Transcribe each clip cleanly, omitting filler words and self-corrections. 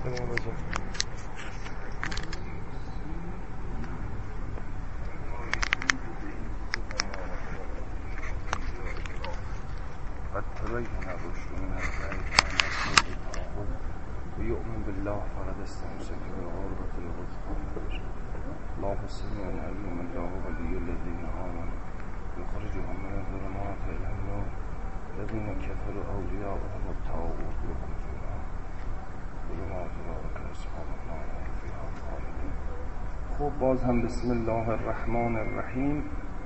کنیم بازم. تبين الرشد من الغي كان يسود الطاغوت ويؤمن بالله فقد استمسك بالعروة الوثقى. الله السميع العليم الله ولي الذين آمنوا يخرجهم من الظلمات إلى النور الذين كفروا أولياؤهم الطاغوت وهم في النار ظلمات أولئك أصحاب النار هم فيها خالدون. خب باز هم بسم الله الرحمن الرحیم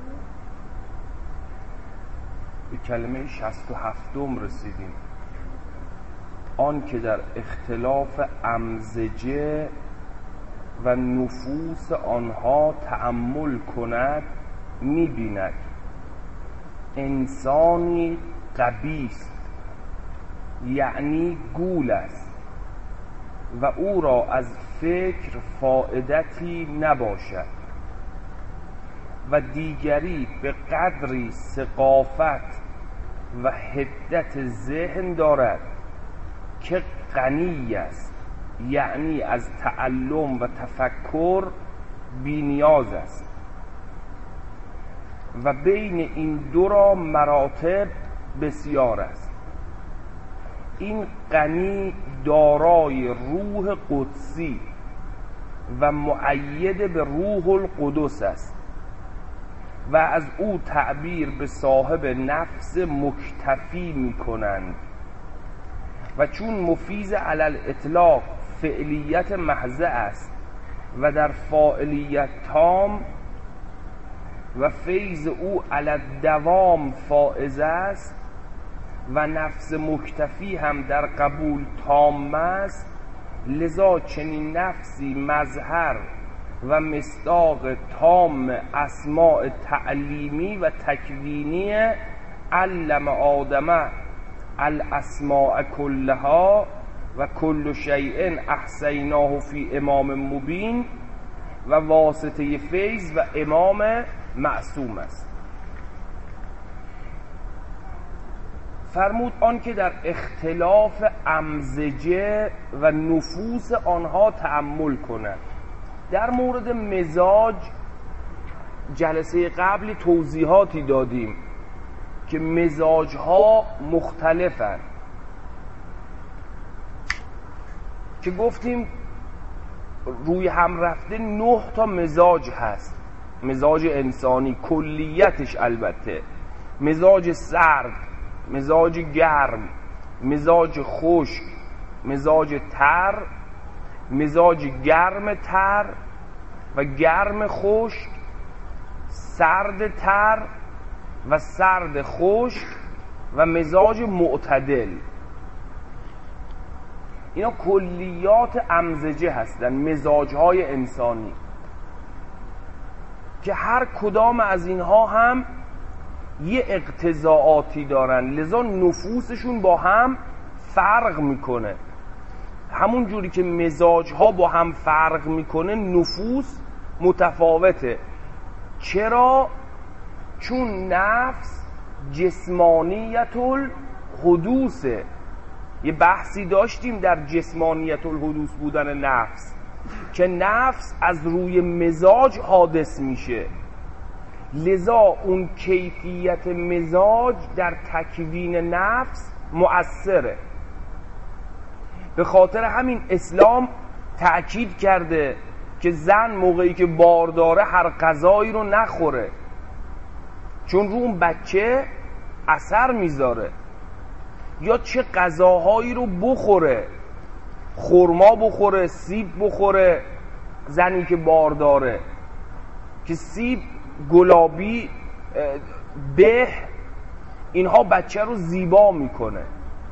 به کلمه 67 رسیدیم. آن که در اختلاف امزجه و نفوس آنها تأمل کند می‌بیند انسانی غبیست، یعنی گول است و او را از فکر فایدتی نباشد و دیگری به قدری ثقافت و حدت ذهن دارد که غنی است، یعنی از تعلم و تفکر بی‌نیاز است و بین این دو را مراتب بسیار است. این غنی دارای روح قدسی و مؤید به روح القدس است و از او تعبیر به صاحب نفس مکتفی می کنند و چون مفیز علی الاطلاق فعلیت محض است و در فاعلیت تام و فیض او علی الدوام فائز است و نفس مکتفی هم در قبول تام است، لذا چنین نفسی مظهر و مصداق تام اسماء تعلیمی و تکوینی علم آدم الاسماء کلها و کل شیء احصیناه فی امام مبین و واسطه فیض و امام معصوم است. فرمود آن که در اختلاف امزجه و نفوس آنها تأمل کند. در مورد مزاج جلسه قبلی توضیحاتی دادیم که مزاجها مختلفند، که گفتیم روی هم رفته 9 تا مزاج هست. مزاج انسانی کلیتش، البته مزاج سرد، مزاج گرم، مزاج خشک، مزاج تر، مزاج گرم تر و گرم خشک، سرد تر و سرد خشک و مزاج معتدل. اینا کلیات امزجه هستن، مزاجهای انسانی، که هر کدام از اینها هم یه اقتضاعاتی دارن، لذا نفوسشون با هم فرق میکنه. همون جوری که مزاجها با هم فرق میکنه، نفوس متفاوته. چرا؟ چون نفس جسمانیت الحدوثه. یه بحثی داشتیم در جسمانیت الحدوث بودن نفس، که نفس از روی مزاج حادث میشه، لذا اون کیفیت مزاج در تکوین نفس مؤثره. به خاطر همین اسلام تأکید کرده که زن موقعی که بار داره هر غذایی رو نخوره، چون رو اون بچه اثر میذاره. یا چه غذاهایی رو بخوره، خرما بخوره، سیب بخوره زنی که بار داره، که سیب، گلابی، به، اینها بچه رو زیبا میکنه.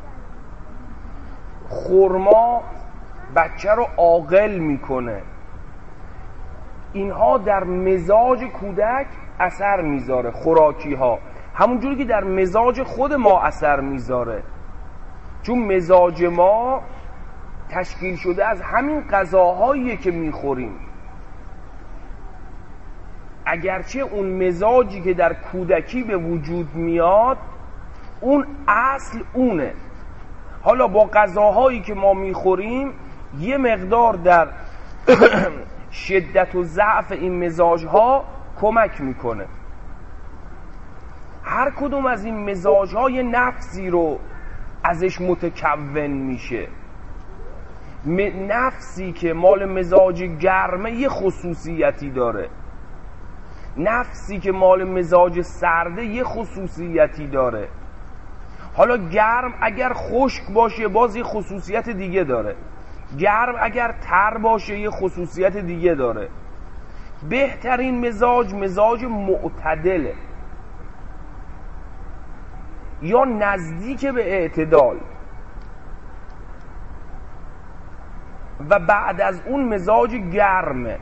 خرما بچه رو عاقل میکنه. اینها در مزاج کودک اثر میذاره، خوراکی ها، همونجوری که در مزاج خود ما اثر میذاره، چون مزاج ما تشکیل شده از همین غذاهایی که میخوریم. اگرچه اون مزاجی که در کودکی به وجود میاد اون اصل اونه، حالا با غذاهایی که ما میخوریم یه مقدار در شدت و ضعف این مزاج ها کمک میکنه. هر کدوم از این مزاج ها یه نفسی رو ازش متکون میشه. نفسی که مال مزاج گرمه یه خصوصیتی داره، نفسی که مال مزاج سرده یه خصوصیتی داره. حالا گرم اگر خشک باشه باز یه خصوصیت دیگه داره، گرم اگر تر باشه یه خصوصیت دیگه داره. بهترین مزاج معتدله یا نزدیک به اعتدال، و بعد از اون مزاج گرمه.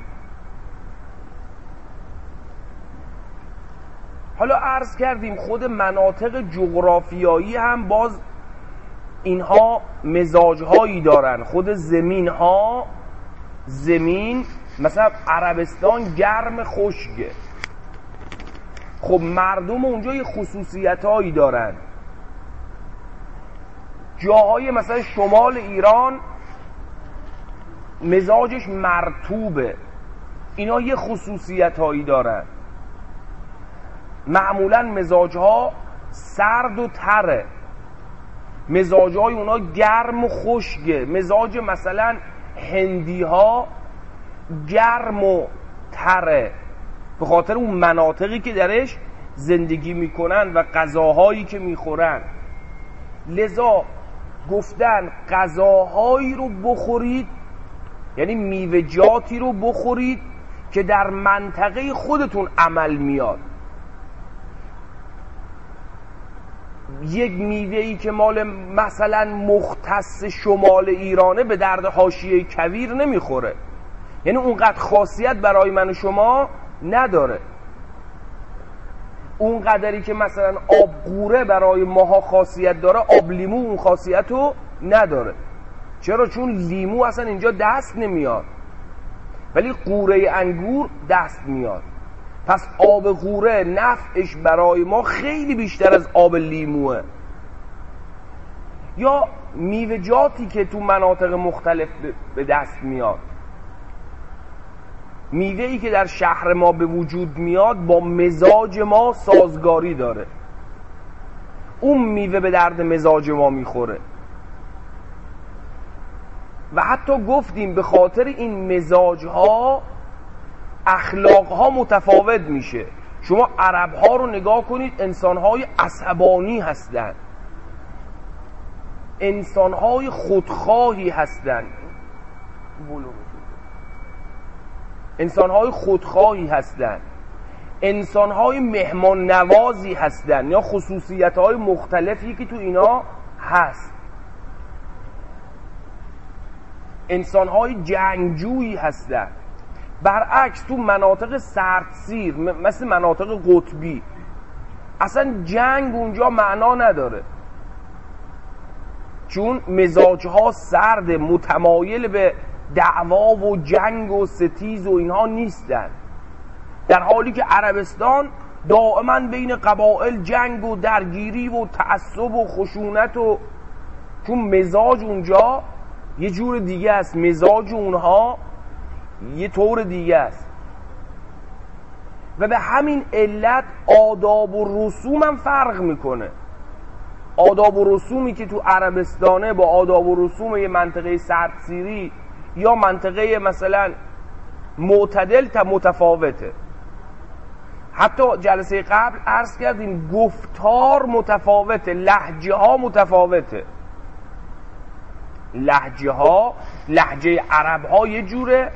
حالا عرض کردیم خود مناطق جغرافیایی هم باز اینها مزاجهایی دارن. خود زمین مثلا عربستان گرم خشکه، خب مردم اونجا یه خصوصیتایی دارن. جاهای مثلا شمال ایران مزاجش مرطوبه، اینا یه خصوصیتایی دارن. معمولا مزاجها سرد و تره، مزاجهای اونا گرم و خشکه. مزاج مثلا هندی ها گرم و تره به خاطر اون مناطقی که درش زندگی میکنن و غذاهایی که میخورن. لذا گفتن غذاهایی رو بخورید، یعنی میوه‌جاتی رو بخورید که در منطقه خودتون عمل میاد. یک میوه‌ای که مال مثلا مختص شمال ایرانه به درد حاشیه کویر نمیخوره، یعنی اونقدر خاصیت برای من و شما نداره. اونقدری که مثلا آب قوره برای ماها خاصیت داره، آب لیمو اون خاصیت رو نداره. چرا؟ چون لیمو اصلا اینجا دست نمیاد، ولی قوره انگور دست میاد. پس آب قوره نفعش برای ما خیلی بیشتر از آب لیموه. یا میوه‌جاتی که تو مناطق مختلف به دست میاد، میوه‌ای که در شهر ما به وجود میاد با مزاج ما سازگاری داره، اون میوه به درد مزاج ما میخوره. و حتی گفتیم به خاطر این مزاجها اخلاقها متفاوت میشه. شما عربها رو نگاه کنید، انسانهای عصبانی هستن، انسانهای خودخواهی هستن، انسانهای خودخواهی هستن، انسانهای مهمان نوازی هستن، یا خصوصیتهای مختلفی که تو اینا هست. انسانهای جنگجویی هستن. برعکس تو مناطق سردسیر مثل مناطق قطبی اصلا جنگ اونجا معنا نداره، چون مزاجها سرد، متمایل به دعوا و جنگ و ستیز و اینها نیستن. در حالی که عربستان دائما بین قبایل جنگ و درگیری و تعصب و خشونت، و چون مزاج اونجا یه جور دیگه است، مزاج اونها یه طور دیگه است. و به همین علت آداب و رسوم هم فرق میکنه. آداب و رسومی که تو عربستانه با آداب و رسوم یه منطقه سردسیری یا منطقه مثلا معتدل متفاوته. حتی جلسه قبل عرض کردیم گفتار متفاوته، لهجه ها متفاوته. لهجه عرب ها یه جوره،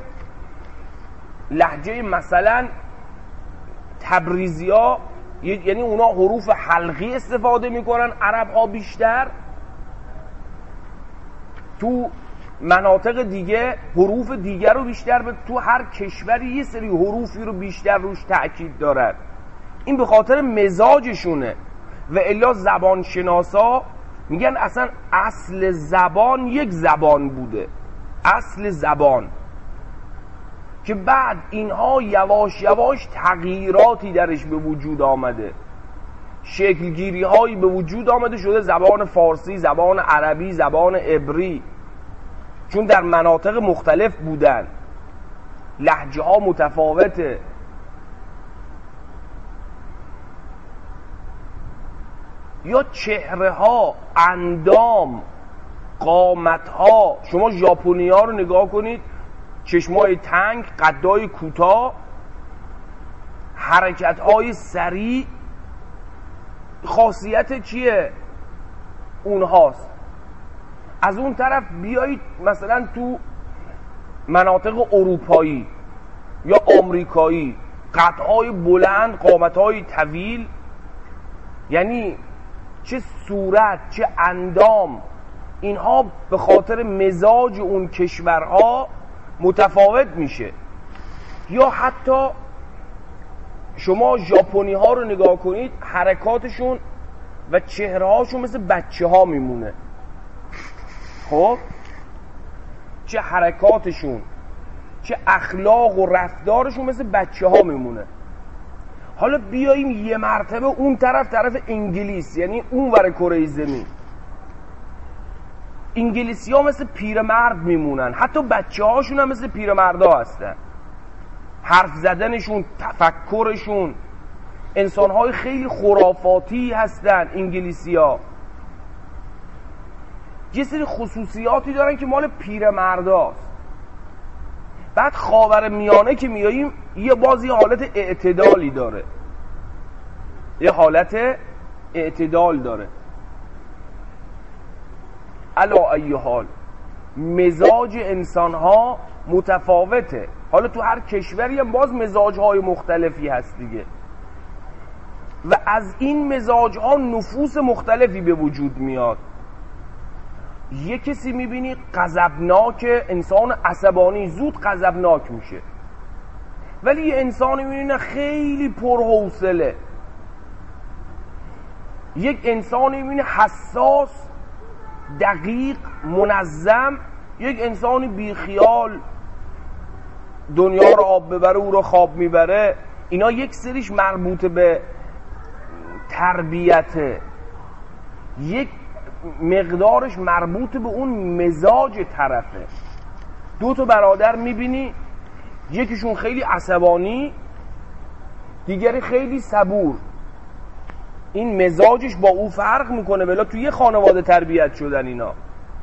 لهجه مثلا تبریزی ها یعنی اونا حروف حلقی استفاده میکنن، عرب ها بیشتر. تو مناطق دیگه حروف دیگر رو بیشتر تو هر کشوری یه سری حروفی رو بیشتر روش تأکید دارن. این به خاطر مزاجشونه. و الا زبان شناسا میگن اصلا اصل زبان یک زبان بوده، اصل زبان، که بعد اینها یواش یواش تغییراتی درش به وجود آمده، شکلگیری هایی به وجود آمده، شده زبان فارسی، زبان عربی، زبان عبری. چون در مناطق مختلف بودن، لهجه ها متفاوته. یا چهره ها، اندام، قامت ها. شما ژاپنی ها رو نگاه کنید، چشمای تنگ، قدای کوتاه، حرکت های سریع. خاصیت چیه؟ اونهاست. از اون طرف بیایید مثلا تو مناطق اروپایی یا آمریکایی، قدهای بلند، قامتهای طویل، یعنی چه صورت چه اندام، اینها به خاطر مزاج اون کشورها متفاوت میشه. یا حتی شما ژاپنی ها رو نگاه کنید، حرکاتشون و چهره هاشون مثل بچه ها میمونه. خب چه حرکاتشون چه اخلاق و رفتارشون مثل بچه ها میمونه. حالا بیاییم یه مرتبه اون طرف انگلیس، یعنی اون ور کره زمین، انگلیسی ها مثل پیرمرد میمونن، حتی بچه هاشون هم مثل پیرمردا هستن. حرف زدنشون، تفکرشون، انسان های خیلی خرافاتی هستن انگلیسی ها. یه سری خصوصیاتی دارن که مال پیرمرداست. بعد خاور میانه که میاییم یه حالت اعتدالی داره، یه حالت اعتدال داره. علا ای حال مزاج انسان ها متفاوته. حالا تو هر کشوری هم باز مزاج های مختلفی هست دیگه، و از این مزاج ها نفوس مختلفی به وجود میاد. یه کسی میبینی غضبناک، انسان عصبانی، زود غضبناک میشه، ولی یه انسانی میبینی خیلی پرحوصله. یک انسانی میبینی حساس، دقیق، منظم. یک انسانی بیخیال، دنیا رو آب ببره او رو خواب میبره. اینا یک سریش مربوط به تربیته، یک مقدارش مربوط به اون مزاج طرفه. دو تا برادر میبینی، یکیشون خیلی عصبانی، دیگری خیلی صبور. این مزاجش با او فرق میکنه، ولی توی یه خانواده تربیت شدن اینا.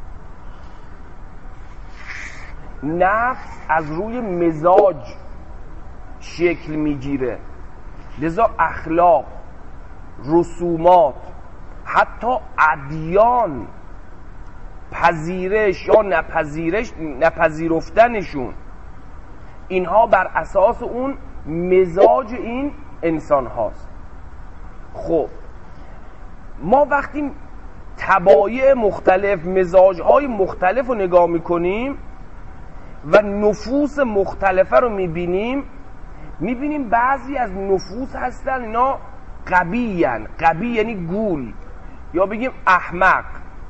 نفس از روی مزاج شکل میگیره، لذا اخلاق، رسومات، حتی ادیان، پذیرش یا نپذیرفتنشون، اینها بر اساس اون مزاج این انسان هاست. خب ما وقتی طبایع مختلف، مزاجهای مختلف رو نگاه میکنیم و نفوس مختلفه رو میبینیم بعضی از نفوس هستن اینا غبیین. غبی یعنی گول، یا بگیم احمق،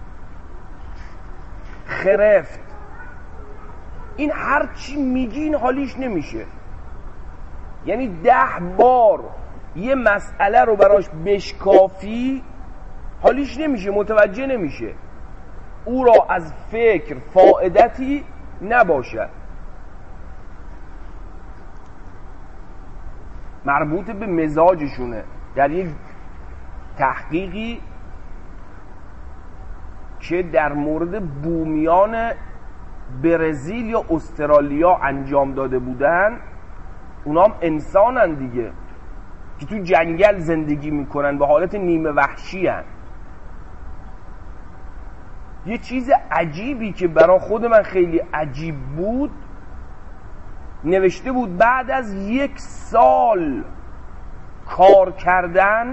خرفت. این هر چی میگین حالیش نمیشه، یعنی 10 بار یه مسئله رو براش بشکافی حالیش نمیشه، متوجه نمیشه، او را از فکر فائدتی نباشد. مربوط به مزاجشونه. در یک تحقیقی که در مورد بومیان برزیل یا استرالیا انجام داده بودن، اونا هم انسانن دیگه، که تو جنگل زندگی میکنن، به حالت نیمه وحشی هن. یه چیز عجیبی که برای خود من خیلی عجیب بود، نوشته بود بعد از 1 سال کار کردن،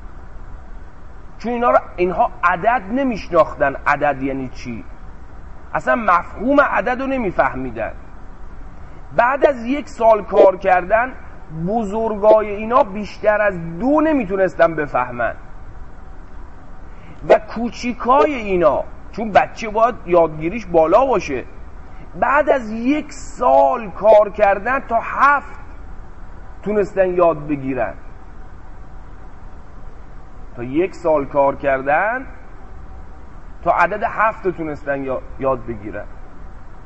چون اینها عدد نمیشناختن، عدد یعنی چی، اصلا مفهوم عدد رو نمیفهمیدن. بعد از 1 سال کار کردن بزرگای اینا بیشتر از 2 نمیتونستن بفهمن، و کوچیکای اینا، چون بچه باید یادگیریش بالا باشه، بعد از 1 سال کار کردن تا 7 تونستن یاد بگیرن. تا 1 سال کار کردن تا عدد 7 تونستن یاد بگیرن.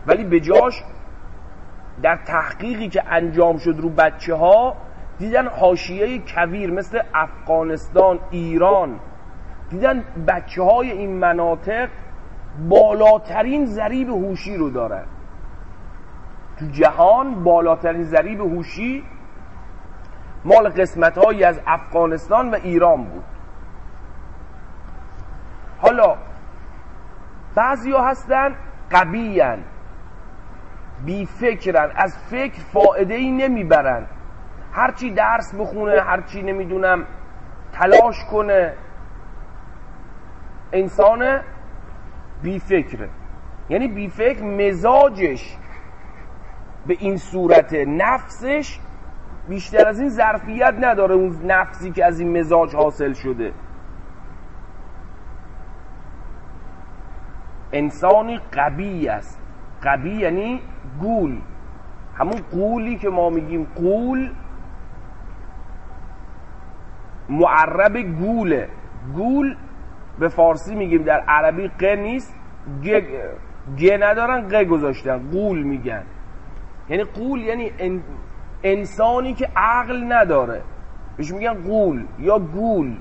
ولی به جاش در تحقیقی که انجام شد رو بچه ها دیدن حاشیه کویر مثل افغانستان، ایران، دیدن بچه های این مناطق بالاترین ضریب هوشی رو دارن تو جهان. بالاترین ضریب هوشی مال قسمت هایی از افغانستان و ایران بود. حالا بعضی ها هستن قبیین، بی فکرن، از فکر فائده ای نمیبرن، هرچی درس بخونه، هرچی نمیدونم تلاش کنه، انسان بی فکره. یعنی بی فکر، مزاجش به این صورت، نفسش بیشتر از این ظرفیت نداره، اون نفسی که از این مزاج حاصل شده. انسانی قبی است. قبی یعنی گول، همون قولی که ما میگیم قول معرب گوله. گول به فارسی میگیم، در عربی ق نیست، گ ندارن، ق گذاشتن، قول میگن. یعنی قول یعنی انسانی که عقل نداره، بهش میگن قول یا گول.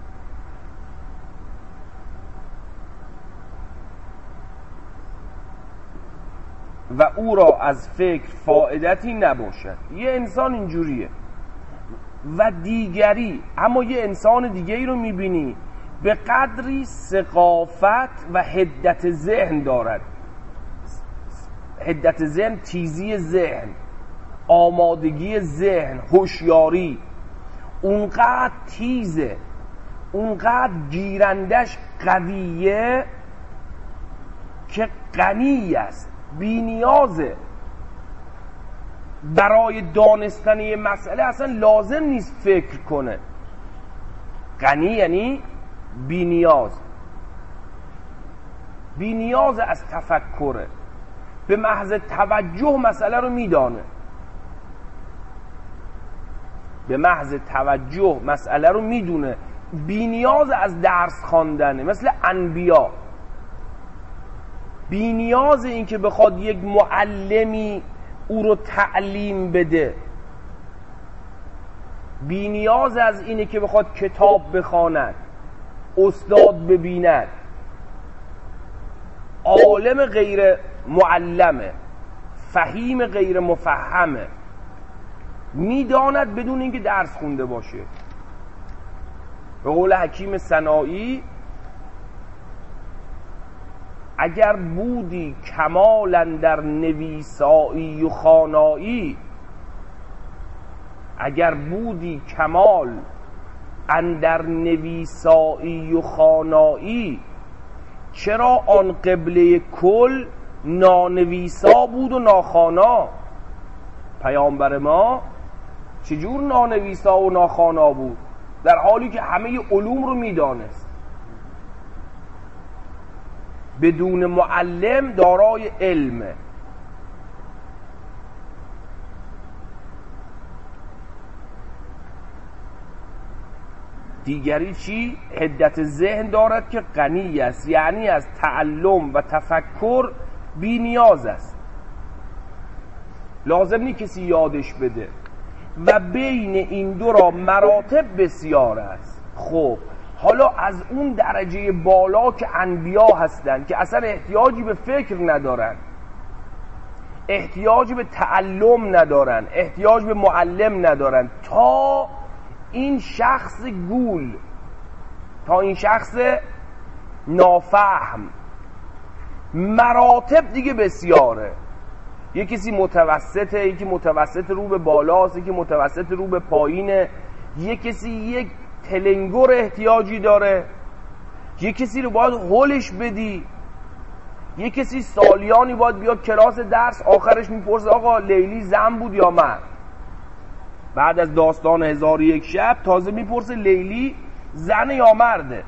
و او را از فکر فائدتی نباشد. یه انسان اینجوریه. و دیگری، اما یه انسان دیگری رو میبینی به قدری ثقافت و حدت ذهن دارد. حدت ذهن، تیزی ذهن، آمادگی ذهن، هوشیاری، اونقدر تیزه، اونقدر گیرندش قویه که غنی است، بی نیازه. برای دانستن یه مسئله اصلا لازم نیست فکر کنه. غنی یعنی بی نیاز، بی نیاز از تفکره، به محض توجه مسئله رو میدانه، به محض توجه مسئله رو میدونه، بی نیاز از درس خواندنه. مثل انبیا، بی نیاز این که بخواد یک معلمی او رو تعلیم بده، بی نیاز از اینه که بخواد کتاب بخواند، استاد ببیند. عالم غیر معلمه، فهیم غیر مفهمه، میداند بدون اینکه درس خونده باشه. به قول حکیم سنایی، اگر بودی کمال اندر نویسایی و خوانایی، اگر بودی کمال اندر نویسایی و خوانایی، چرا آن قبله کل نانویسا بود و ناخوانا؟ پیامبر ما چجور نانویسا و ناخوانا بود در حالی که همه علوم رو میدانست؟ بدون معلم دارای علمه. دیگری چی؟ حدت ذهن دارد که غنی است، یعنی از تعلم و تفکر بی نیاز است، لازم نیست کسی یادش بده. و بین این دو را مراتب بسیار است. خب حالا از اون درجه بالا که انبیا هستن که اصلا احتیاجی به فکر ندارن، احتیاج به تعلم ندارن، احتیاج به معلم ندارن، تا این شخص گول، تا این شخص نافهم، مراتب دیگه بسیاره. یکی کسی متوسطه، یکی متوسط رو به بالاست، یکی متوسط رو به پایینه، یکی کسی یک تلنگر احتیاجی داره، یک کسی رو باید هولش بدی، یک کسی سالیانی باید بیا کلاس درس، آخرش میپرسه آقا لیلی زن بود یا مرد؟ بعد از داستان 1001 شب تازه میپرسه لیلی زن یا مرده.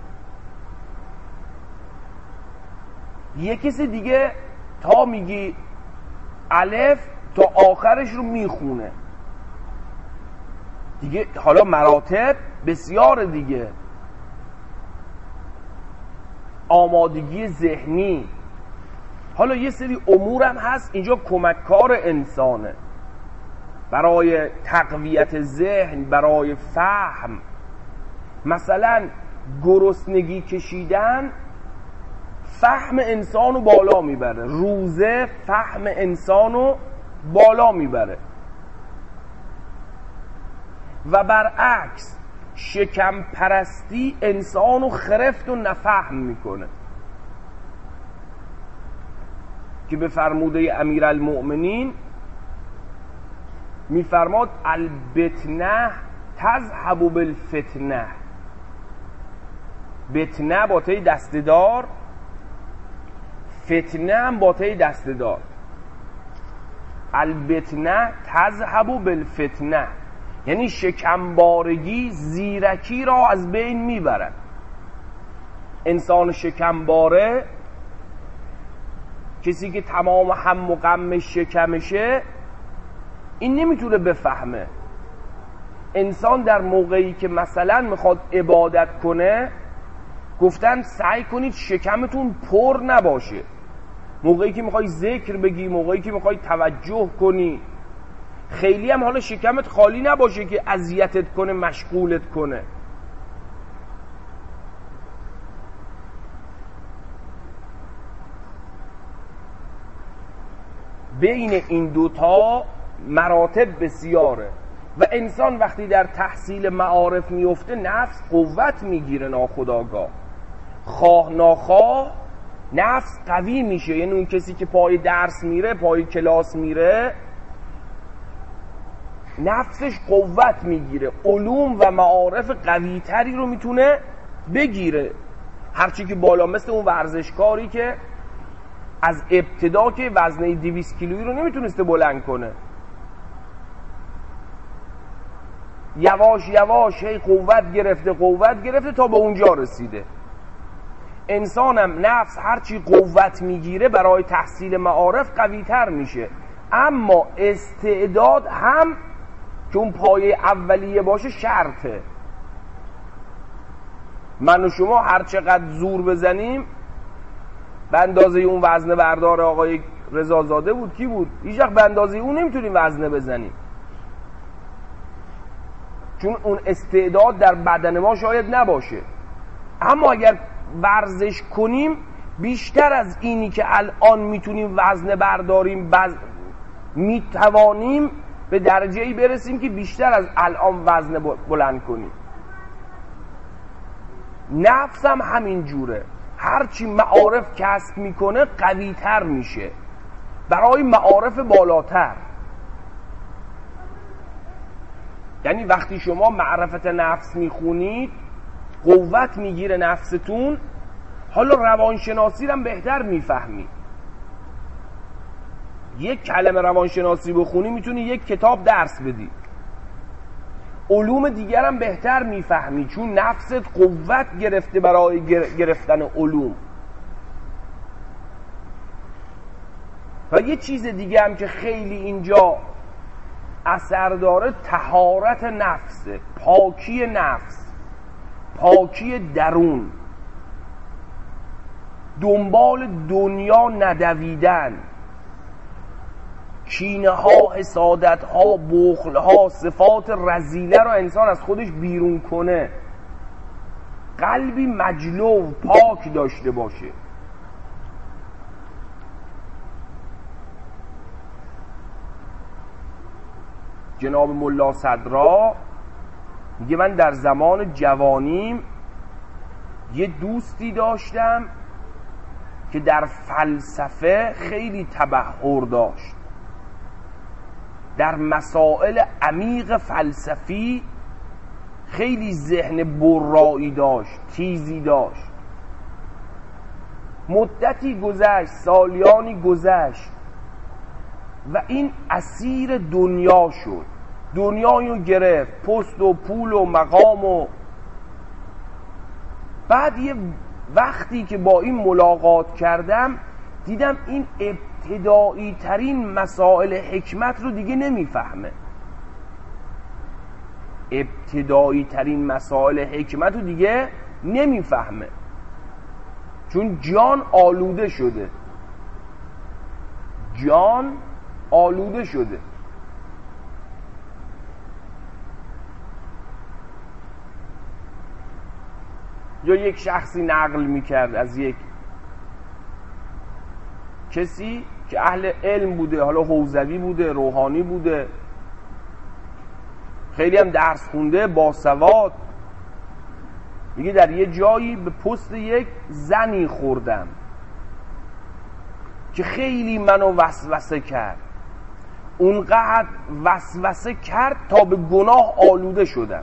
یک کسی دیگه تا میگی الف تا آخرش رو میخونه دیگه. حالا مراتب بسیار دیگه. آمادگی ذهنی، حالا یه سری امور هم هست اینجا کمککار انسانه برای تقویت ذهن، برای فهم. مثلا گرسنگی کشیدن فهم انسانو بالا میبره، روزه فهم انسانو بالا میبره. و برعکس شکم پرستی انسانو خرفت و نفهم میکنه که به فرموده امیرالمؤمنین میفرماد البتنه تذهب بالفتنه. بتنه با تای دستدار، فتنه هم با تای دستدار. البتنه تذهب بالفتنه یعنی شکمبارگی زیرکی را از بین میبرد. انسان شکمباره، کسی که تمام هم و غمش شکمشه، این نمیتونه بفهمه. انسان در موقعی که مثلا میخواد عبادت کنه، گفتن سعی کنید شکمتون پر نباشه. موقعی که میخوای ذکر بگی، موقعی که میخوای توجه کنی، خیلی هم حالا شکمت خالی نباشه که اذیتت کنه، مشغولت کنه. بین این دوتا مراتب بسیاره و انسان وقتی در تحصیل معارف میفته نفس قوت میگیره ناخودآگاه، خواه ناخواه نفس قوی میشه. یعنی اون کسی که پای درس میره، پای کلاس میره، نفسش قوت میگیره، علوم و معارف قوی تری رو میتونه بگیره. هرچی که بالا، مثل اون ورزشکاری که از ابتدا که وزنه 200 کیلویی رو نمیتونسته بلند کنه، یواش یواش هی قوت گرفته تا به اونجا رسیده. انسانم نفس هرچی قوت میگیره برای تحصیل معارف قوی تر میشه. اما استعداد هم که اون پایه اولیه باشه شرطه. من و شما هر چقدر زور بزنیم، به اندازه اون وزنه بردار آقای رضازاده بود، کی بود؟ هیچ وقت به اندازه اون نمیتونیم وزنه بزنیم، چون اون استعداد در بدن ما شاید نباشه. اما اگر ورزش کنیم، بیشتر از اینی که الان میتونیم وزنه برداریم میتوانیم به درجه‌ای برسیم که بیشتر از الان وزنه بلند کنیم. نفس هم همین جوره، هرچی معارف کسب میکنه قوی تر میشه برای معارف بالاتر. یعنی وقتی شما معرفت نفس میخونید قوت میگیره نفستون، حالا روانشناسی رو هم بهتر میفهمید. یک کلمه روانشناسی بخونی میتونی یک کتاب درس بدی. علوم دیگر هم بهتر میفهمی چون نفست قوت گرفته برای گرفتن علوم. و یه چیز دیگه هم که خیلی اینجا اثر داره، طهارت نفسه، پاکی نفس، پاکی درون، دنبال دنیا ندویدن، کینه ها، حسادت ها، بخل ها، صفات رذیله رو انسان از خودش بیرون کنه، قلبی مجلو پاک داشته باشه. جناب ملا صدرا میگه من در زمان جوانیم یه دوستی داشتم که در فلسفه خیلی تبحر داشت، در مسائل عمیق فلسفی خیلی ذهن برایی داشت، تیزی داشت. مدتی گذشت، سالیانی گذشت و این اسیر دنیا شد، دنیایو گرفت، پست و پول و مقام. و بعد یه وقتی که با این ملاقات کردم دیدم این ابتدایی ترین مسائل حکمت رو دیگه نمیفهمه. ابتدایی ترین مسائل حکمت رو دیگه نمیفهمه چون جان آلوده شده. جان آلوده شده. یا یک شخصی نقل میکرد از یک کسی که اهل علم بوده، حالا حوزوی بوده، روحانی بوده، خیلی هم درس خونده، باسواد، میگه در یه جایی به پست یک زنی خوردم که خیلی منو وسوسه کرد، اونقدر وسوسه کرد تا به گناه آلوده شدم.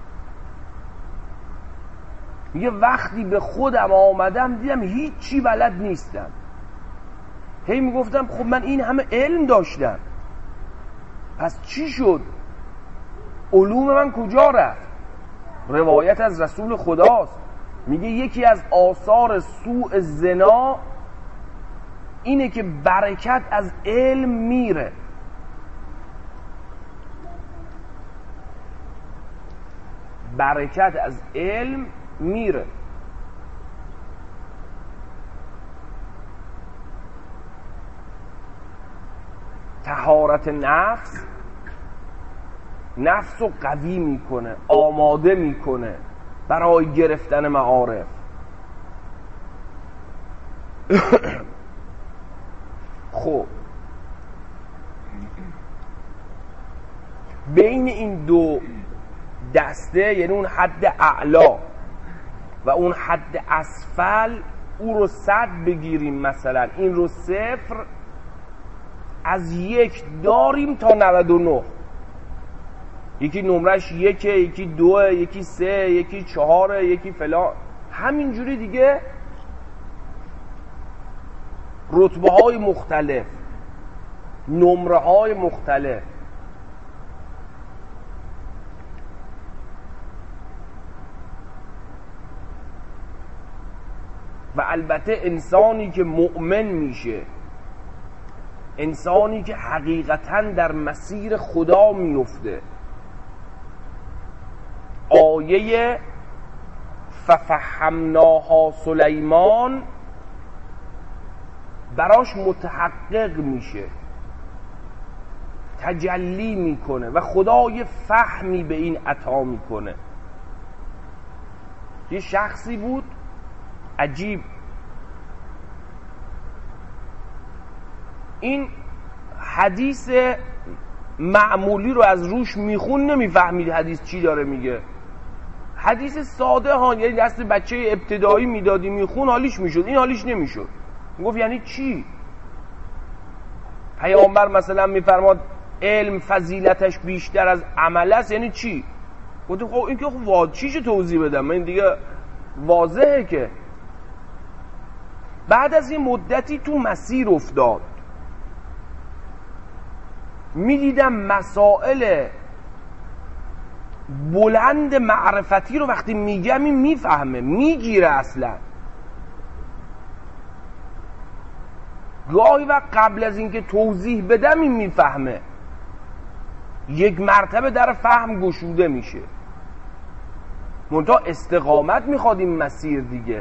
میگه وقتی به خودم آمدم دیدم هیچی بلد نیستم. هی میگفتم خب من این همه علم داشتم، پس چی شد؟ علوم من کجا رفت؟ روایت از رسول خداست، میگه یکی از آثار سوء زنا اینه که برکت از علم میره. برکت از علم میره. طهارت نفس رو قوی میکنه، آماده میکنه برای گرفتن معارف. خب بین این دو دسته، یعنی اون حد اعلا و اون حد اسفل، او رو 100 بگیریم مثلا، این رو 0، از 1 داریم تا 99. یکی نمرش 1، یکی 2، یکی 3، یکی 4، یکی فلان، همینجوری دیگه رتبه های مختلف، نمره های مختلف. و البته انسانی که مؤمن میشه، انسانی که حقیقتاً در مسیر خدا میفته، آیه ففهمناها سلیمان براش متحقق میشه، تجلی میکنه و خدا یه فهمی به این عطا میکنه. یه شخصی بود عجیب، این حدیث معمولی رو از روش میخون، نمیفهمید حدیث چی داره میگه. حدیث ساده ها، یعنی دست بچه ابتدایی میدادی میخون حالیش میشد، این حالیش نمیشد. میگفت یعنی چی؟ پیامبر مثلا میفرماد علم فضیلتش بیشتر از عمل است، یعنی چی؟ گفتم خب این که خب چیشو توضیح بدم من، دیگه واضحه که. بعد از این مدتی تو مسیر افتاد، میدیدم مسائل بلند معرفتی رو وقتی میگم این میفهمه، میگیره. اصلا گاهی وقت قبل از اینکه توضیح بدم این میفهمه، یک مرتبه در فهم گشوده میشه. منتها استقامت میخواد این مسیر دیگه،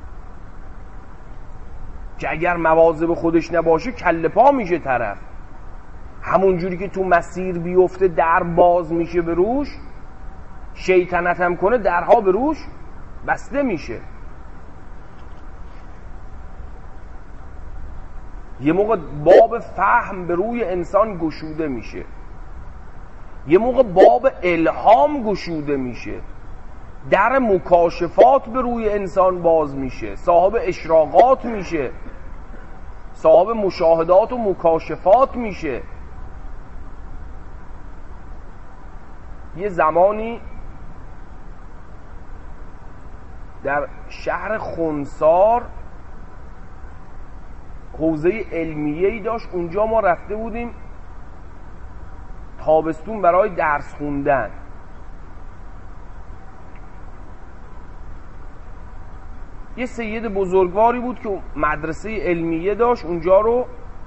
که اگر مواظب خودش نباشه کله پا میشه طرف. همون جوری که تو مسیر بیفته در باز میشه به روش، شیطنت هم کنه درها به روش بسته میشه. یه موقع باب فهم به روی انسان گشوده میشه، یه موقع باب الهام گشوده میشه، در مکاشفات به روی انسان باز میشه، صاحب اشراقات میشه، صاحب مشاهدات و مکاشفات میشه. یه زمانی در شهر خنسار حوزه علمیه‌ای داشت، اونجا ما رفته بودیم تابستون برای درس خوندن. یه سید بزرگواری بود که مدرسه علمیه داشت، اونجا رو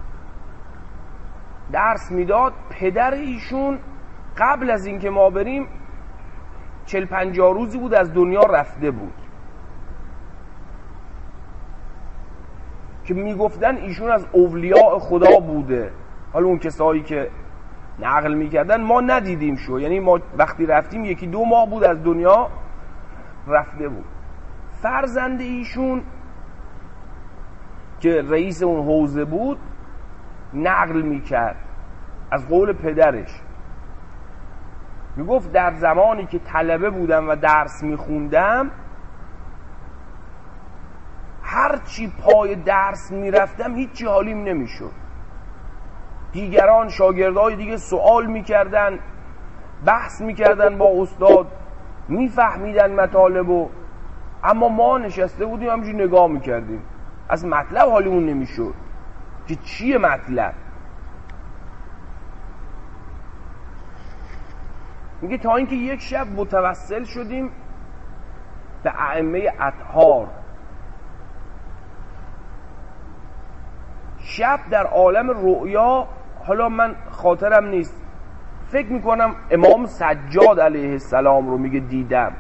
درس میداد. پدر ایشون قبل از اینکه ما بریم 40-50 روزی بود از دنیا رفته بود، که میگفتن ایشون از اولیاء خدا بوده. حالا اون کسایی که نقل میکردن ما ندیدیم شو، یعنی ما وقتی رفتیم 1-2 ماه بود از دنیا رفته بود. فرزند ایشون که رئیس اون حوزه بود نقل میکرد از قول پدرش، میگفت در زمانی که طلبه بودم و درس میخوندم، هرچی پای درس میرفتم هیچی حالیم نمیشد. دیگران شاگردای دیگه سوال میکردن، بحث میکردن با استاد، میفهمیدن مطالبو، اما ما نشسته بودیم همینجوری نگاه میکردیم، از مطلب حالیمون نمیشد که چیه مطلب. میگه تا اینکه یک شب متوسل شدیم به ائمه اطهار. شب در عالم رؤیا، حالا من خاطرم نیست، فکر میکنم امام سجاد علیه السلام رو میگه دیدم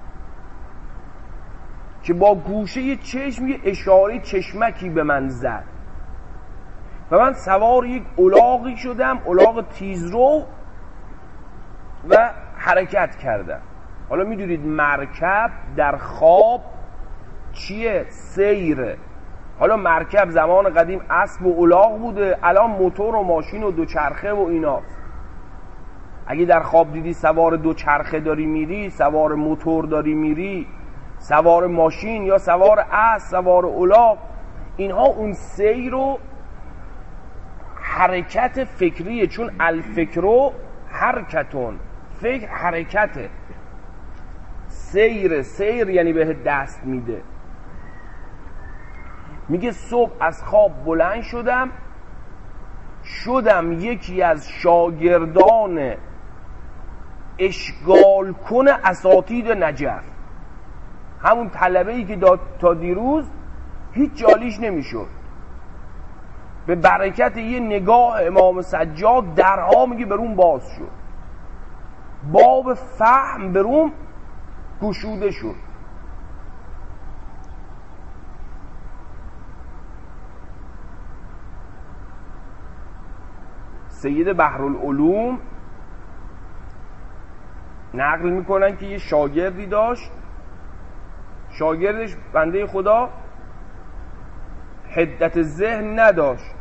که با گوشه چشم یه اشاره چشمکی به من زد و من سوار یک الاغی شدم، الاغ تیزرو، و حرکت کردم. حالا میدونید مرکب در خواب چیه؟ سیره. حالا مرکب زمان قدیم اسب و الاغ بوده، الان موتور و ماشین و دوچرخه و ایناست. اگه در خواب دیدی سوار دوچرخه داری میری، سوار موتور داری میری، سوار ماشین یا سوار اسب، سوار الاغ، اینها اون سیر و حرکت فکریه، چون الفکرو حرکتون، فکر حرکته. سیر یعنی به دست میده. میگه صبح از خواب بلند شدم یکی از شاگردان اشغال کن اساتید نجف، همون طلبه‌ای که تا دیروز هیچ جالیش نمیشد. به برکت یه نگاه امام سجاد درها میگه بروم باز شد، باب فهم بروم گشوده شد. سید بحرالعلوم نقل میکنن که یه شاگردی داشت، شاگردش بنده خدا حدت ذهن نداشت.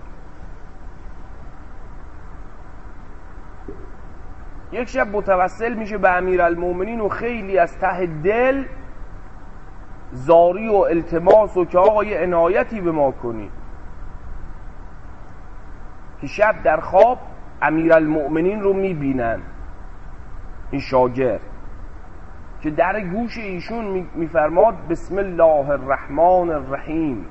یک شب متوسل میشه به امیرالمومنین و خیلی از ته دل زاری و التماس و که آقا یه عنایتی به ما کنی، که شب در خواب امیرالمومنین رو میبینن. این شاگرد که در گوش ایشون میفرماد بسم الله الرحمن الرحیم،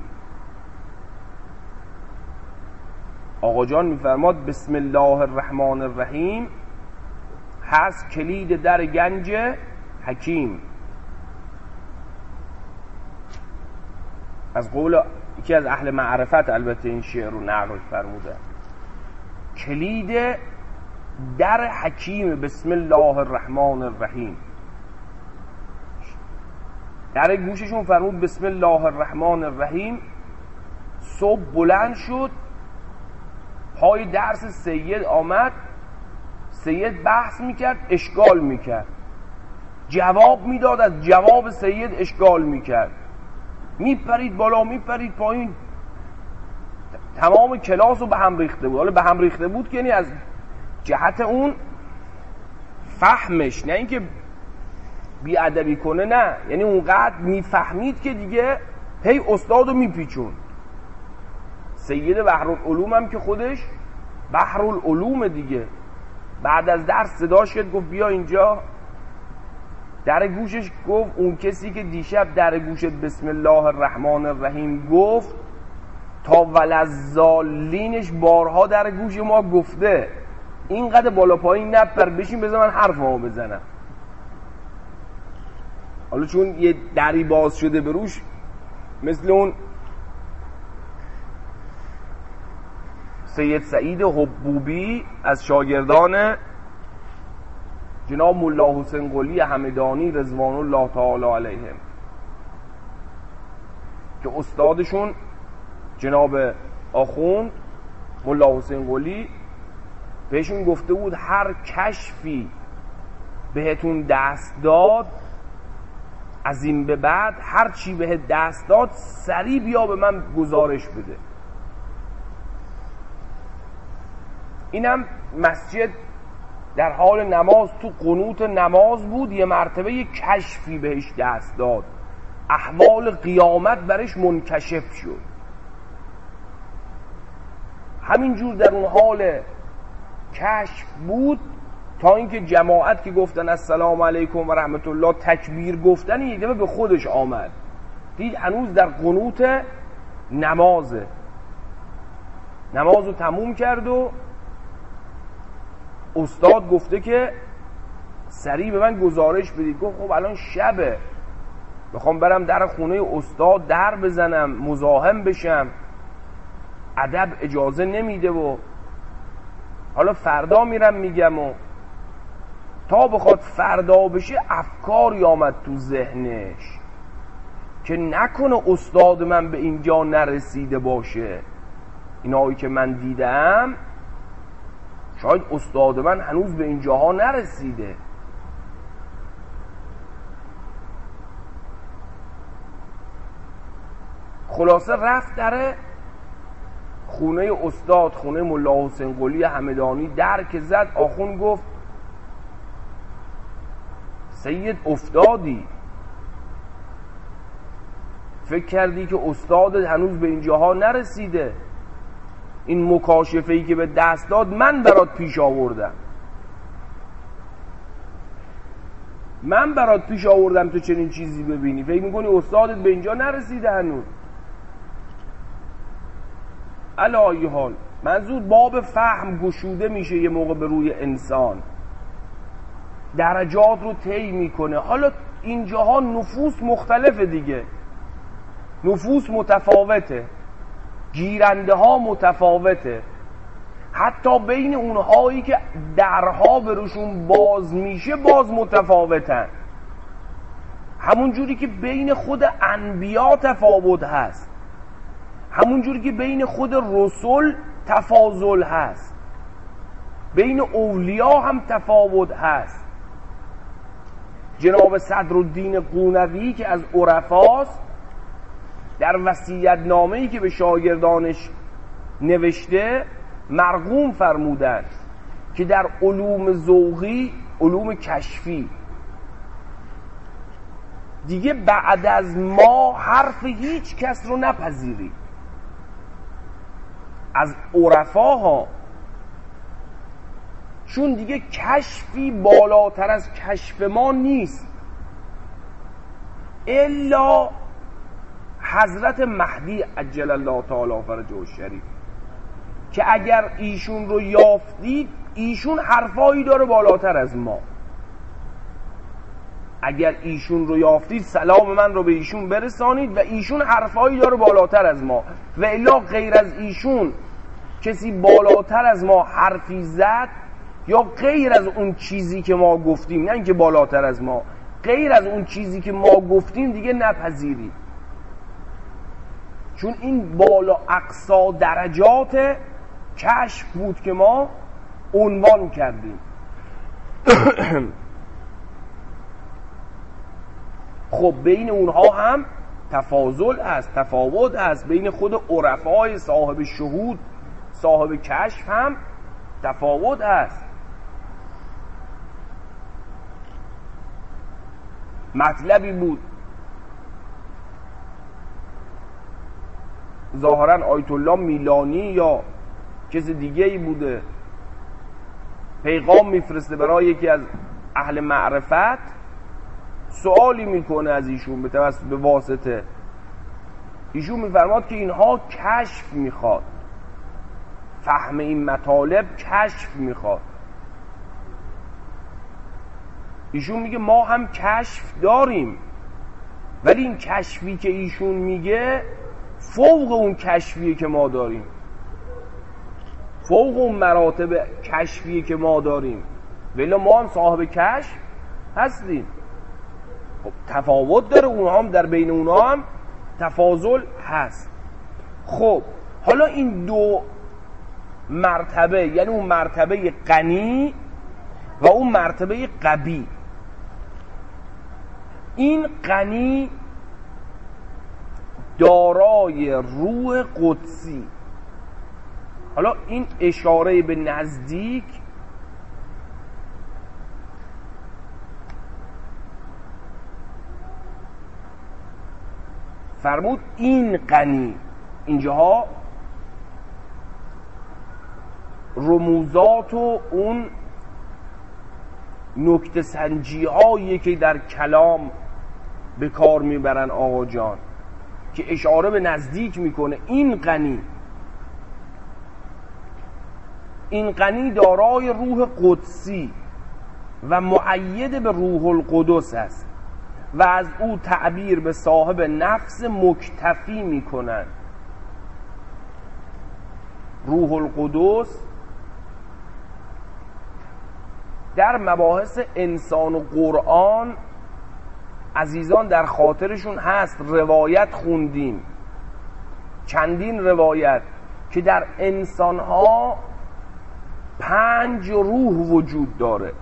آقا جان میفرماد بسم الله الرحمن الرحیم هست کلید در گنج حکیم. از قول یکی از اهل معرفت البته این شعر رو نقل فرموده، کلید در حکیم بسم الله الرحمن الرحیم. در گوششون فرمود بسم الله الرحمن الرحیم. صبح بلند شد، پای درس سید آمد، سید بحث میکرد، اشکال میکرد، جواب میداد، از جواب سید اشکال میکرد، میپرید بالا میپرید پایین، تمام کلاس رو به هم ریخته بود. حالا به هم ریخته بود که یعنی از جهت اون فهمش، نه اینکه بی‌ادبی کنه، نه، یعنی اونقدر میفهمید که دیگه هی استادو میپیچون. سید بحرالعلوم هم که خودش بحرالعلوم دیگه، بعد از درس صداش کرد، گفت بیا اینجا. در گوشش گفت اون کسی که دیشب در گوشت بسم الله الرحمن الرحیم گفت تا ولذالینش بارها در گوش ما گفته، اینقدر بالا پایین نپر، بشین بذار من حرفمو بزنم. حالا چون یه دری باز شده به روش، مثل اون سید سعید حبوبی از شاگردان جناب ملا حسین قلی همدانی رضوان الله تعالی علیهم، که استادشون جناب آخوند ملا حسین قلی بهشون گفته بود هر کشفی بهتون دست داد از این به بعد هر چی بهت دست داد سریع بیا به من گزارش بده. اینم مسجد در حال نماز تو قنوت نماز بود، یه مرتبه یه کشفی بهش دست داد، احوال قیامت برش منکشف شد. همینجور در اون حال کشف بود تا اینکه جماعت که گفتن السلام علیکم و رحمت الله تکبیر گفتن، یه دفعه به خودش آمد، دید هنوز در قنوت نمازه. نمازو تموم کرد و استاد گفته که سریع به من گزارش بدید. گفت خب الان شبه، میخوام برم در خونه استاد در بزنم مزاحم بشم، ادب اجازه نمیده و حالا فردا میرم میگم. و تا بخواد فردا بشه افکاری آمد تو ذهنش که نکنه استاد من به اینجا نرسیده باشه، اینایی که من دیدم شاید استاد من هنوز به اینجاها نرسیده. خلاصه رفت در خونه استاد، خونه ملا حسین قلی همدانی، در که زد آخوند گفت سید افتادی، فکر کردی که استادت هنوز به اینجاها نرسیده، این مکاشفه‌ای که به دست داد من برات پیش آوردم، من برات پیش آوردم تو چنین چیزی ببینی، فکر میکنی استادت به اینجا نرسیده هنوز. علی حال منظور باب فهم گشوده میشه یه موقع به روی انسان، درجات رو طی میکنه. حالا اینجاها نفوس مختلفه دیگه، نفوس متفاوته، گیرنده ها متفاوته، حتی بین اونهایی که درها بروشون باز میشه باز متفاوتن. همون جوری که بین خود انبیا تفاوت هست، همون جوری که بین خود رسول تفاضل هست، بین اولیا هم تفاوت هست. جناب صدرالدین قونوی که از عرفاست در وصیت‌نامه‌ای که به شاگردانش نوشته مرقوم فرمودند که در علوم ذوقی، علوم کشفی دیگه بعد از ما حرف هیچ کس رو نپذیری از عرفاها، چون دیگه کشفی بالاتر از کشف ما نیست الا حضرت مهدی عجل الله تعالی فرجه الشریف، که اگر ایشون رو یافتید ایشون حرفایی داره بالاتر از ما. اگر ایشون رو یافتید سلام من رو به ایشون برسانید و ایشون حرفایی داره بالاتر از ما، و الا غیر از ایشون کسی بالاتر از ما حرفی زد یا غیر از اون چیزی که ما گفتیم، نه اینکه بالاتر از ما، غیر از اون چیزی که ما گفتیم دیگه نپذیرید، چون این بالا اقصا درجات کشف بود که ما عنوان کردیم. خب بین اونها هم تفاضل هست، تفاوت هست، بین خود عرفای صاحب شهود صاحب کشف هم تفاوت هست. مطلبی بود ظاهرا آیت الله میلانی یا کسی دیگه ای بوده پیغام میفرسته برای یکی از اهل معرفت، سوالی میکنه از ایشون به واسطه ایشون میفرماد که اینها کشف میخواد، فهم این مطالب کشف میخواد. ایشون میگه ما هم کشف داریم، ولی این کشفی که ایشون میگه فوق اون کشفیه که ما داریم، فوق اون مراتب کشفیه که ما داریم، ولی ما هم صاحب کشف هستیم. خب تفاوت داره، اونها هم در بین اونها هم تفاضل هست. خب حالا این دو مرتبه، یعنی اون مرتبه غنی و اون مرتبه قوی، این غنی دارای روح قدسی. حالا این اشاره به نزدیک فرمود این غنی، اینجاها رموزات و اون نکته سنجی هایی که در کلام به کار میبرن آقا جان که اشاره به نزدیک میکنه. این غنی دارای روح قدسی و مؤید به روح القدس است و از او تعبیر به صاحب نفس مکتفی میکنن. روح القدس در مباحث انسان و قرآن عزیزان در خاطرشون هست، روایت خوندیم، چندین روایت که در انسانها 5 روح وجود داره.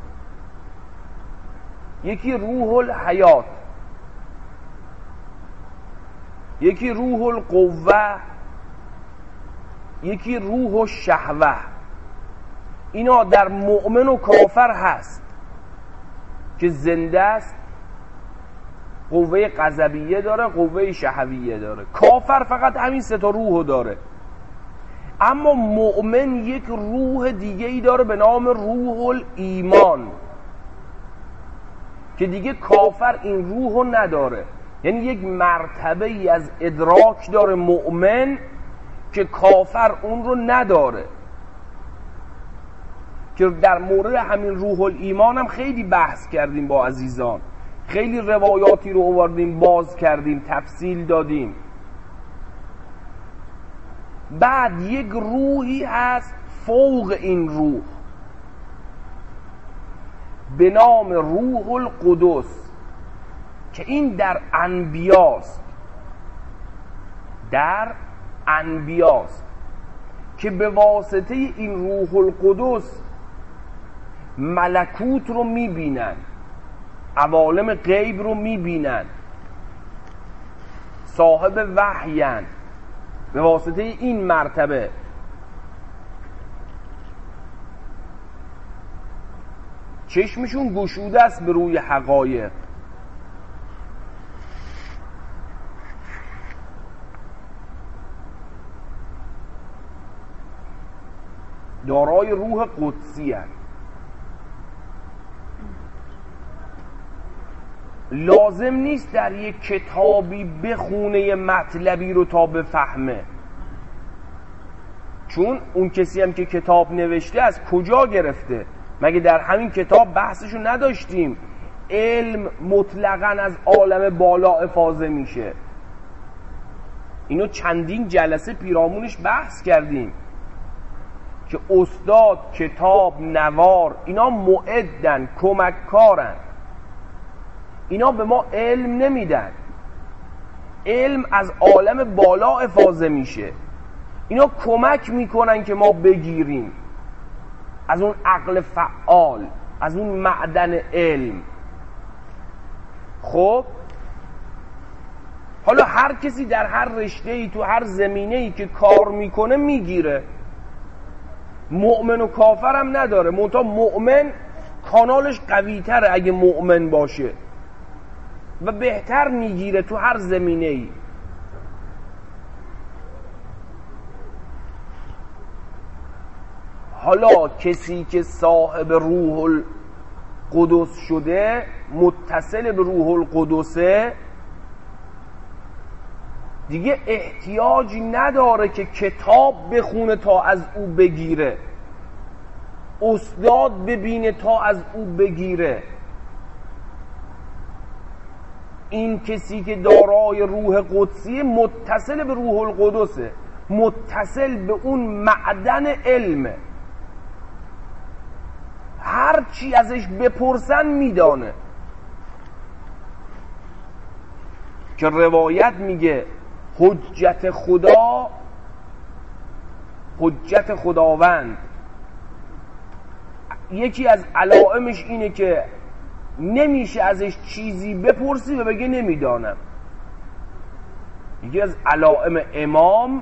یکی روح الحیات، یکی روح القوه، یکی روح الشهوه. اینا در مؤمن و کافر هست که زنده است، قوه غضبیه داره، قوه شهویه داره. کافر فقط همین 3 روحو داره. اما مؤمن یک روح دیگه ای داره به نام روح الایمان که دیگه کافر این روحو نداره. یعنی یک مرتبه ای از ادراک داره مؤمن که کافر اون رو نداره، که در مورد همین روح الایمان هم خیلی بحث کردیم با عزیزان، خیلی روایاتی رو آوردیم، باز کردیم، تفصیل دادیم. بعد یک روحی هست فوق این روح به نام روح القدس که این در انبیاست که به واسطه این روح القدس ملکوت رو میبینن، عوالم غیب رو میبینن، صاحب وحیان. به واسطه این مرتبه چشمشون گشوده است به روی حقایق. دارای روح قدسی هست. لازم نیست در یک کتابی بخونه مطلبی رو تا بفهمه، چون اون کسی هم که کتاب نوشته از کجا گرفته؟ مگه در همین کتاب بحثشو نداشتیم؟ علم مطلقاً از عالم بالا افاضه میشه. اینو چندین جلسه پیرامونش بحث کردیم که استاد، کتاب، نوار اینا معدن، کمککارن، اینا به ما علم نمیدن. علم از عالم بالا افاضه میشه، اینا کمک میکنن که ما بگیریم از اون عقل فعال، از اون معدن علم. خب حالا هر کسی در هر رشته‌ای تو هر زمینه‌ای که کار میکنه میگیره. مؤمن و کافر هم نداره، منتها مؤمن کانالش قوی تره اگه مؤمن باشه و بهتر میگیره تو هر زمینه‌ای. حالا کسی که صاحب روح القدس شده، متصل به روح القدسه، دیگه احتیاجی نداره که کتاب بخونه تا از او بگیره، استاد ببینه تا از او بگیره. این کسی که دارای روح قدسی متصل به روح القدسه، متصل به اون معدن علمه، هر چی ازش بپرسن میدانه. که روایت میگه حجت خدا حجت خداوند یکی از علائمش اینه که نمیشه ازش چیزی بپرسی و بگه نمیدانم. یکی از علائم امام،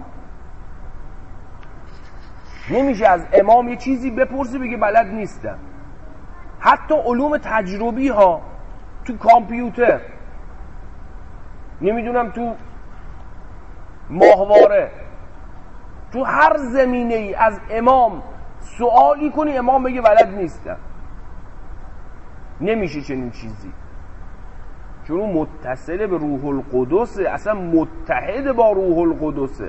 نمیشه از امام یه چیزی بپرسی بگه بلد نیستم. حتی علوم تجربی ها، تو کامپیوتر، نمیدونم تو ماهواره، تو هر زمینه ای از امام سوالی کنی امام بگه بلد نیستم. نمیشه چنین چیزی، چون اون متصل به روح القدسه، اصلا متحد با روح القدسه.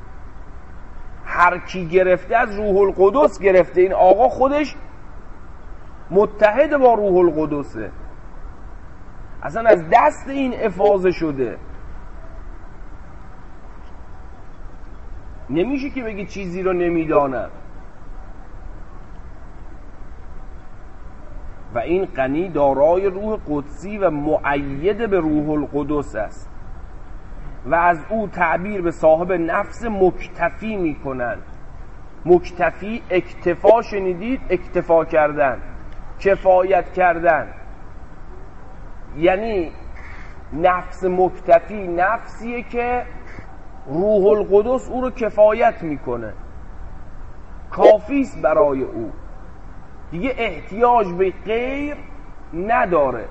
هر کی گرفته از روح القدس گرفته، این آقا خودش متحد با روح القدسه، اصلا از دست این افاضه شده. نمیشه که بگی چیزی رو نمیدانم. و این غنی دارای روح قدسی و مؤید به روح القدس است و از او تعبیر به صاحب نفس مکتفی میکنند. مکتفی، اکتفا شنیدید؟ اکتفا کردن، کفایت کردن. یعنی نفس مکتفی نفسیه که روح القدس او رو کفایت میکنه، کافیست برای او، دیگه احتیاج به غیر نداره.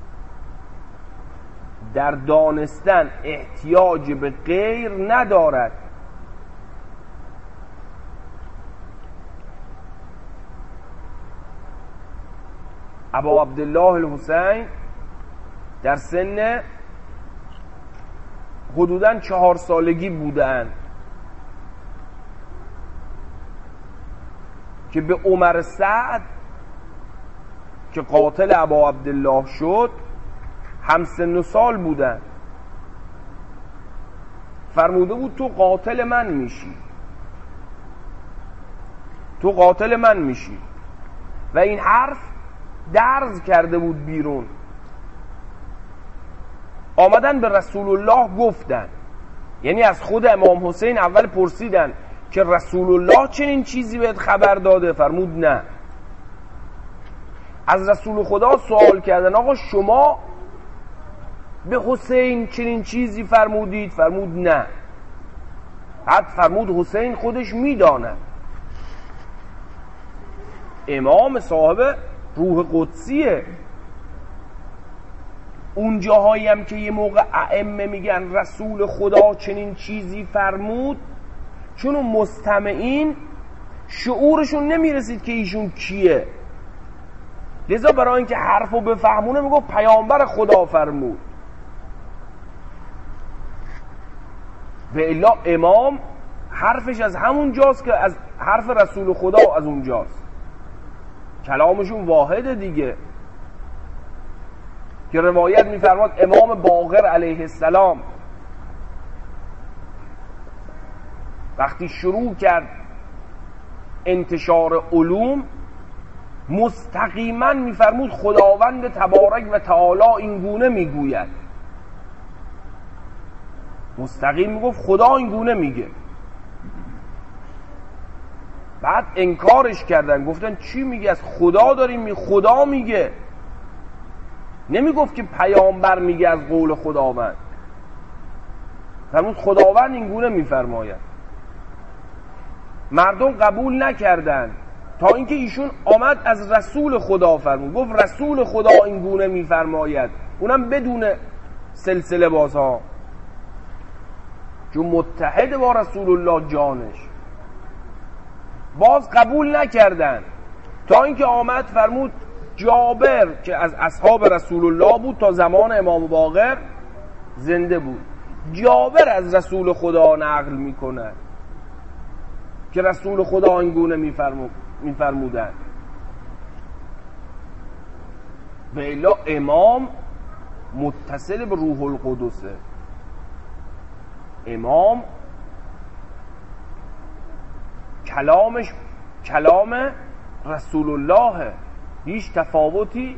در دانستن احتیاج به غیر ندارد. ابا عبدالله الحسین در سن حدوداً 4 سالگی بودن که به عمر سعد که قاتل ابا عبدالله شد هم سن و سال بودن. فرموده بود تو قاتل من میشی، تو قاتل من میشی. و این حرف درز کرده بود بیرون. آمدن به رسول الله گفتن، یعنی از خود امام حسین اول پرسیدن که رسول الله چنین چیزی بهت خبر داده؟ فرمود نه. از رسول خدا سوال کردن آقا شما به حسین چنین چیزی فرمودید؟ فرمود نه. بعد فرمود حسین خودش میداند. امام صاحب روح قدسیه. اون جاهایی هم که یه موقع ائمه میگن رسول خدا چنین چیزی فرمود، چون اون مستمعین شعورشون نمیرسید که ایشون کیه، لذا برای اینکه حرفو بفهمونه میگه پیامبر خدا فرمود. و الا امام حرفش از همون جاست که از حرف رسول خدا از اون جاست، کلامشون واحده دیگه. که روایت میفرماد امام باقر علیه السلام وقتی شروع کرد انتشار علوم، مستقیما میفرمود خداوند تبارک و تعالی اینگونه میگوید. مستقیم میگفت خدا اینگونه میگه. بعد انکارش کردن، گفتن چی میگی؟ از خدا داریم خدا میگه. نمیگفت که پیامبر میگه از قول خداوند. فرمود خداوند اینگونه میفرماید. مردم قبول نکردن تا اینکه ایشون آمد از رسول خدا فرمود، گفت رسول خدا اینگونه میفرماید، اونم بدون سلسله بازها، چون متحد با رسول الله جانش. باز قبول نکردن تا اینکه آمد فرمود جابر که از اصحاب رسول الله بود تا زمان امام باقر زنده بود، جابر از رسول خدا نقل میکنه که رسول خدا اینگونه میفرمودن. و الا امام متصل به روح القدسه. امام کلامش کلام رسول الله، هیچ تفاوتی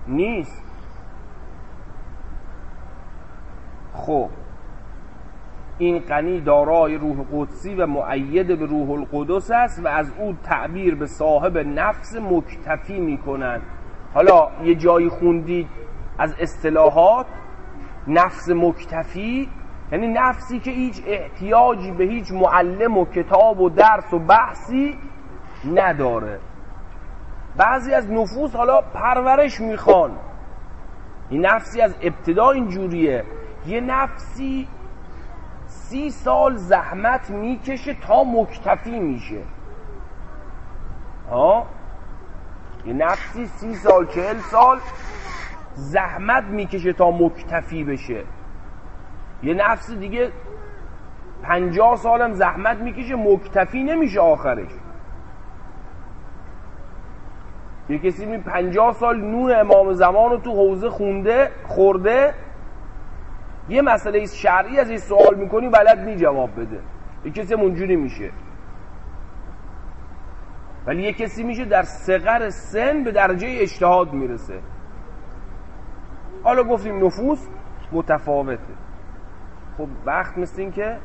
نیست. خب این غنی دارای روح قدسی و مؤید به روح القدس است و از او تعبیر به صاحب نفس مکتفی میکنند. حالا یه جایی خوندید از اصطلاحات نفس مکتفی، یعنی نفسی که هیچ احتیاجی به هیچ معلم و کتاب و درس و بحثی نداره. بعضی از نفوس حالا پرورش میخوان، این نفسی از ابتدا اینجوریه، یه نفسی 30 سال زحمت میکشه تا مکتفی میشه. یه نفسی 30 سال 40 سال زحمت میکشه تا مکتفی بشه. یه نفس دیگه 50 سالم زحمت میکشه مکتفی نمیشه آخرش. یه کسی 50 سال نون امام زمان رو تو حوزه خورده، یه مسئله شرعی ازش سوال میکنی بلد نی جواب بده. یه کسی اونجوری میشه. ولی یه کسی میشه در صغر سن به درجه اجتهاد میرسه. حالا گفتیم نفوس متفاوته. خب وقت مثل این که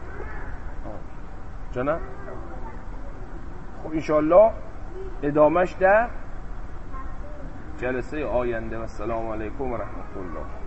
جانم خب انشالله ادامهش در جلسه آینده. و السلام علیکم و رحمت الله.